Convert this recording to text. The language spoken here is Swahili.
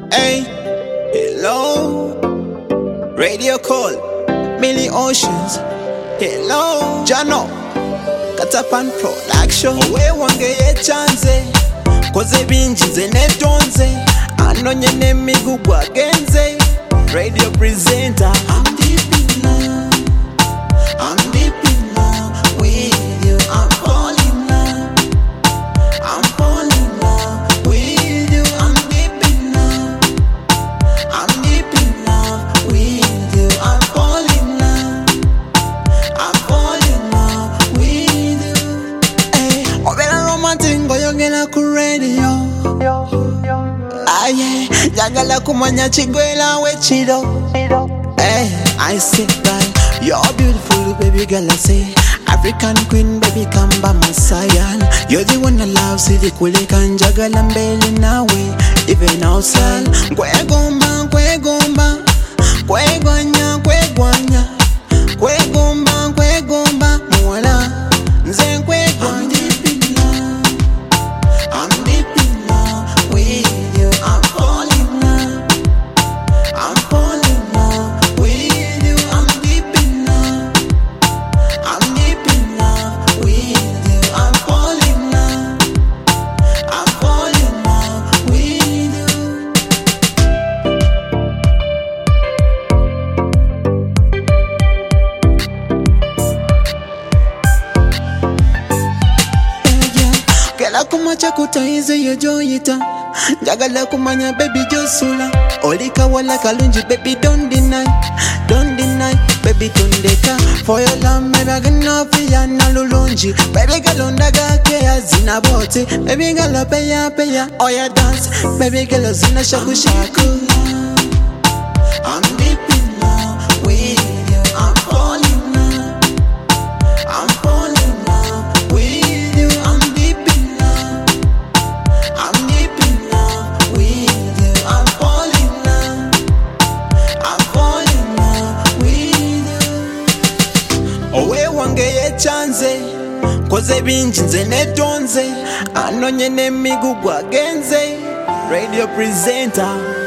Hey, hello, radio call, Millie Oceans. Hello, Jano, Katapan Production. We wange ye chance, koze binji zene tonze. Anonye ne migugwa genze. Radio presenter. I'm deep in love, I'm deep in love with you. I'm falling in love, I'm falling in love with you. I'm deep in love, I'm deep in love with you. I'm falling in love, I'm falling in love with you. Hey, obela romantic ngoyongela ku radio. Aye, jagala kumanya chigwela wechiro. Hey, I say that you're beautiful, baby girl. I say African queen, baby, come by my side. You're the one I love, see the kulika jagala mbele nawe, even outside. Kwegomba, kwegomba, kwegwanya, kwegwanya, kwegomba, kwegomba, mwala, nze kwegwanya. I'm deep in love with you. I'm falling in love, I'm falling in love with you. I'm deep in love, I'm deep in love with you. I'm falling in love, I'm falling in love with you. Kela kumacha kutaize yo joyita. Jagala kumanya baby josula. Olika wala kalunji baby don't deny, don't deny baby tundeka. For your love maybe I gonna feel na lulunji. Baby girl undaga kea zina bote. Baby girl peya peya oya dance. Baby girl zina shaku shaku. I'm deep in love with you. I'm falling in love, I'm falling in love with you. I'm deep in love, I'm deep in love with you. I'm falling in love, I'm falling in love with you. Owe wange ye chance, koze binji nze netonze. Anonye ne migugwa genze. Radio presenter.